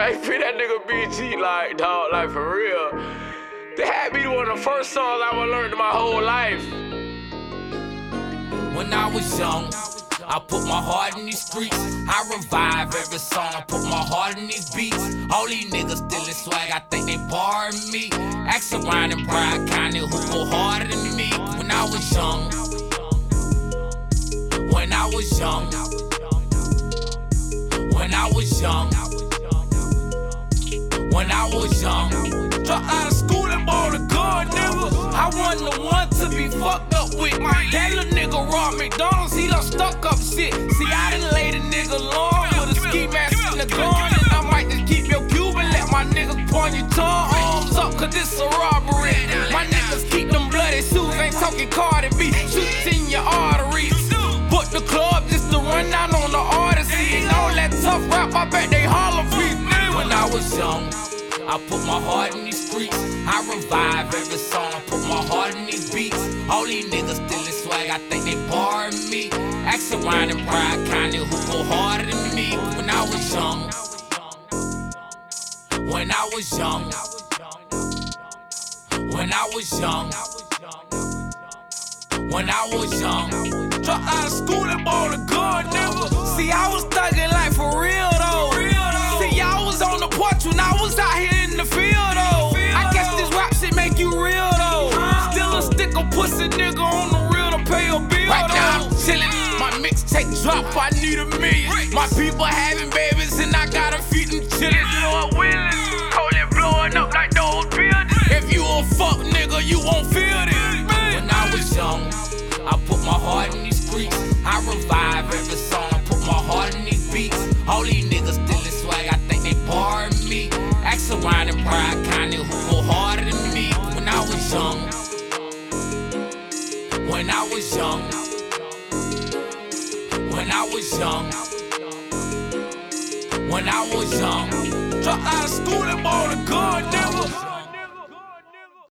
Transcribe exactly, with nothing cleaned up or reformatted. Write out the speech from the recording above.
Hey, free that nigga B G, like, dog, like, for real. That had be one of the first songs I would learn in my whole life. When I was young, I put my heart in these streets. I revive every song, I put my heart in these beats. All these niggas stealing swag, I think they borrowing me. Ask around in Bryan County who go harder than me. When I was young, when I was young, when I was young, when I was young, dropped out of school and bought a gun, nigga. I wasn't the one to be fucked up with. That little nigga robbed McDonald's, he done stuck up shit. See, I done laid a nigga long with a ski mask and a gun, and I might just keep your Cuban, let my niggas point your tongue arms up, cause this a robbery. My niggas keep them bloody shoes, ain't talking Cardi B, shoots in your arteries. Book the club just to run down on the Odyssey, and all that tough rap, I bet they holler free. When I was young, I put my heart in these streets. I revive every song, I put my heart in these beats. All these niggas stealing swag, I think they borrowing me. Ask around in Bryan County who go harder than me. When I was young, when I was young, when I was young, when I was young, dropped out of school and bought a gun, nigga. See, I was thugging like for real though. See, I was on the porch when I was out here in the field though. I guess this rap shit make you real though. Still a stick of pussy nigga on the real to pay a bill right though. Now I'm chillin', my mixtape drop, I need a million. My people having babies and I gotta feed them chillin'. Lord willing, cold blowing up like those buildings. If you a fuck nigga, you won't feel this. When I was young, I put my heart in these streets. I revive every song, I put my heart in these beats. All these niggas stealing swag, I think they borrowing me. Ask around in Bryan County who go harder than me. When I was young, when I was young, when I was young, when I was young, dropped out of school and bought a gun, nigga.